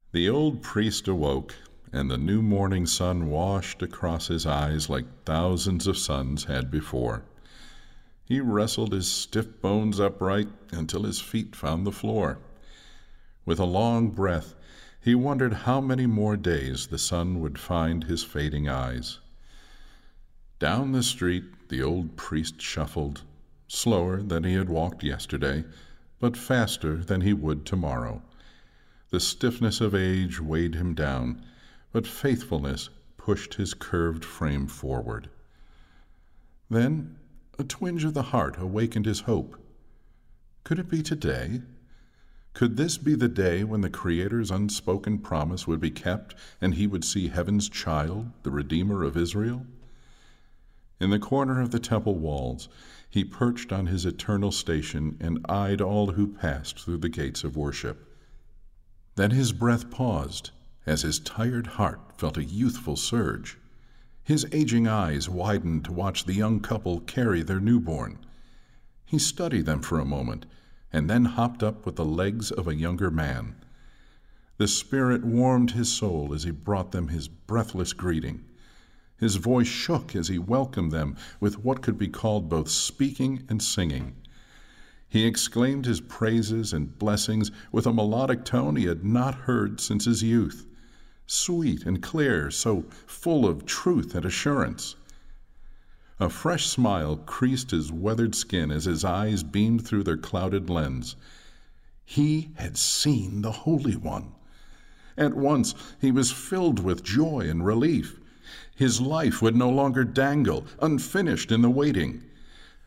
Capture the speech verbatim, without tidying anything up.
The old priest awoke, and the new morning sun washed across his eyes like thousands of suns had before. He wrestled his stiff bones upright until his feet found the floor. With a long breath, he wondered how many more days the sun would find his fading eyes. Down the street the old priest shuffled, slower than he had walked yesterday, but faster than he would tomorrow. The stiffness of age weighed him down, but faithfulness pushed his curved frame forward. Then a twinge of the heart awakened his hope. Could it be today? Could this be the day when the Creator's unspoken promise would be kept and he would see heaven's child, the Redeemer of Israel? In the corner of the temple walls, he perched on his eternal station and eyed all who passed through the gates of worship. Then his breath paused, as his tired heart felt a youthful surge. His aging eyes widened to watch the young couple carry their newborn. He studied them for a moment, and then hopped up with the legs of a younger man. The Spirit warmed his soul as he brought them his breathless greeting. His voice shook as he welcomed them with what could be called both speaking and singing. He exclaimed his praises and blessings with a melodic tone he had not heard since his youth, sweet and clear, so full of truth and assurance. A fresh smile creased his weathered skin as his eyes beamed through their clouded lens. He had seen the Holy One. At once he was filled with joy and relief. His life would no longer dangle, unfinished in the waiting.